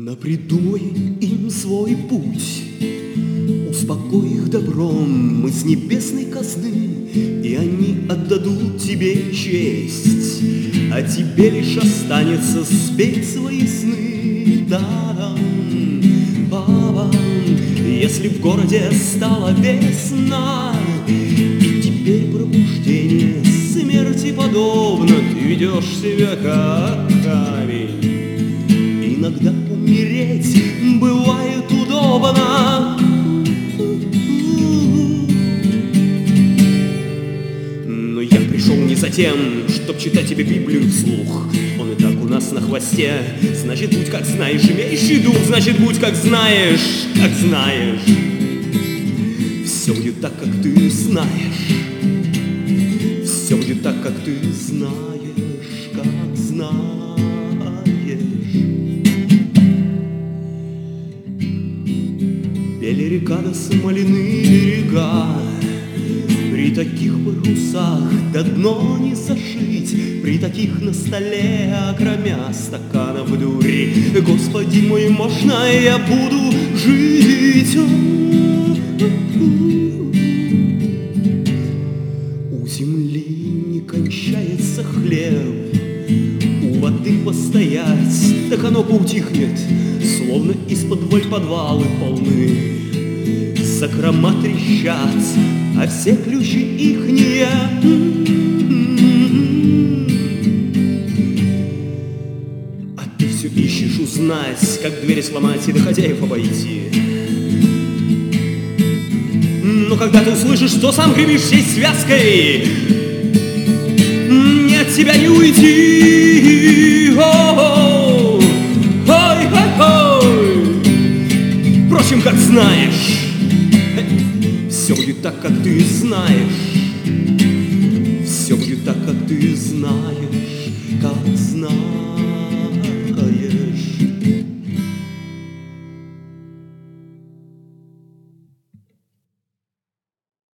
Напридумай им свой путь, успокой их добром мы с небесной казны, и они отдадут тебе честь, а тебе лишь останется спеть свои сны. Тарам, папам, если в городе стала весна, и теперь пробуждение смерти подобно, ты ведешь себя как камень. Иногда умереть бывает удобно. Но я пришел не за тем, чтоб читать тебе Библию вслух. Он и так у нас на хвосте. Значит, будь как знаешь, имеющий дух. Значит, будь как знаешь, как знаешь. Все будет так, как ты знаешь. Все будет так, как ты знаешь, как знаешь. Пели река до смоляны берега, при таких парусах до дно не зашить, при таких на столе, окромя стаканов дури. Господи мой, можно я буду жить? У земли не кончается хлеб, у воды постоять, так оно поутихнет, словно из-под воль подвалы полны. Закрома трещат, а все ключи ихние. А ты все ищешь узнать, как двери сломать и до хозяев обойти. Но когда ты услышишь, что сам гремишь всей связкой, не от тебя не уйти. Впрочем, как знаешь, все будет так, как ты знаешь. Все будет так, как ты знаешь, как знаешь.